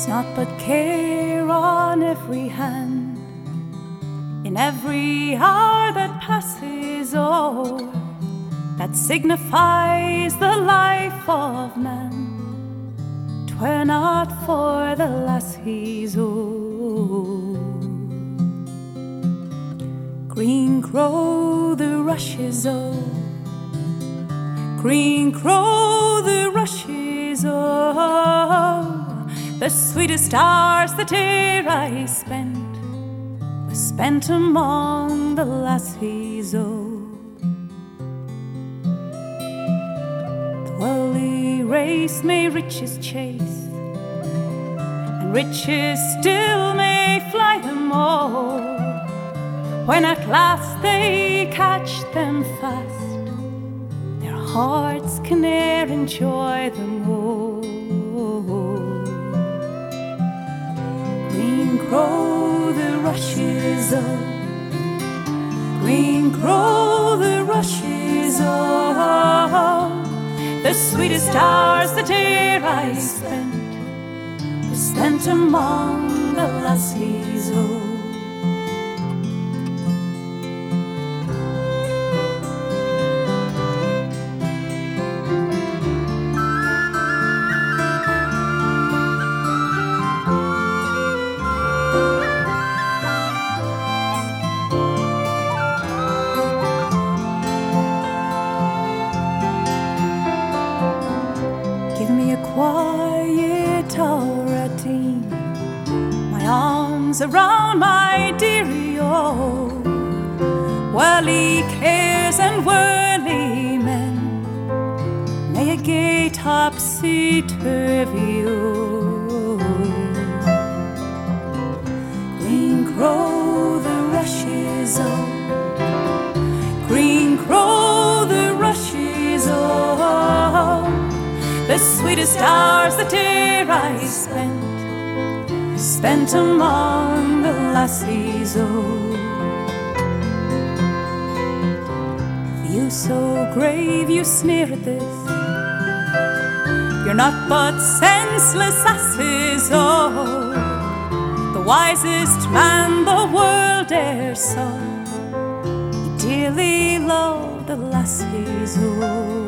naught but care on every hand, in every hour that passes o'er, that signifies the life of man. 'Twere not for the lassie's old. Green crow the rushes o'er, green crow the rushes o'er. The sweetest hours that e'er I spent were spent among the lassies old. The worldly race may riches chase, and riches still may fly them all. When at last they catch them fast, their hearts can ne'er enjoy them all. Green crow the rushes o'er, green crow the rushes o'er. The sweetest hours that e'er I spent were spent among the lassies old. Give me a quiet hour at e'en, my arms around my dearie, oh. Worldly cares and worldly men may a gay topsy-turvy, oh. Green crow the rushes, oh, green crow the rushes, oh. The sweetest hours that e'er I spent among the lassies old. You so grave, you sneer at this, you're not but senseless asses, oh. The wisest man the world e'er saw, he dearly loved the lassies old.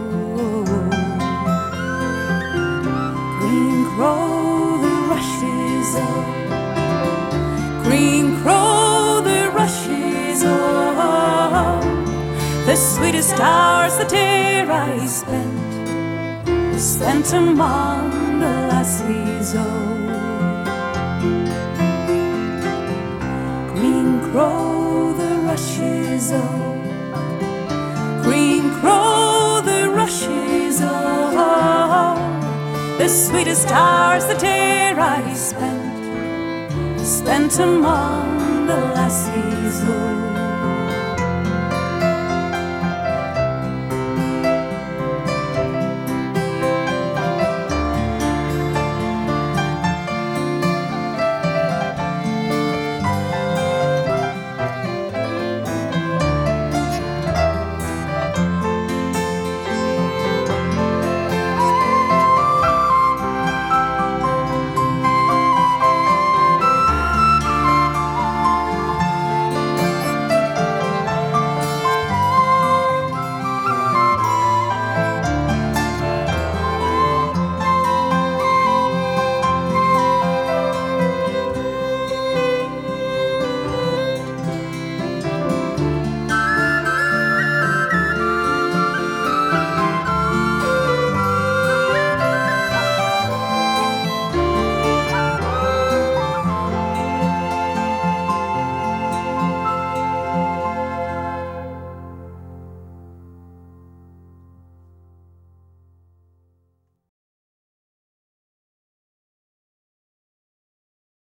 Green crow the rushes o'er, green crow the rushes o'er. The sweetest hours that e'er I spent were spent among the lassies old. Green crow the rushes o'er, green crow the rushes o'er. The sweetest hours that e'er I spent among the lassies old.